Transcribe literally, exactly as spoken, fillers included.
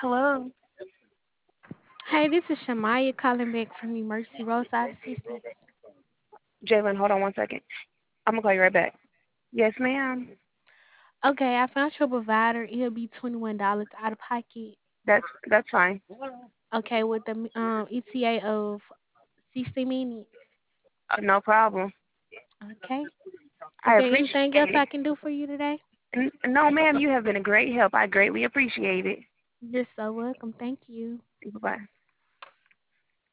Hello. Hey, this is Shamaya calling back from Emergency Roadside Assistance. Jalen, hold on one second. I'm gonna call you right back. Yes, ma'am. Okay, I found your provider. It'll be twenty-one dollars out of pocket. That's that's fine. Okay, with the um, E T A of sixty minutes. Uh, no problem. Okay. Is I there appreciate anything else it. I can do for you today? N- no, ma'am, you have been a great help. I greatly appreciate it. You're so welcome. Thank you. Bye bye.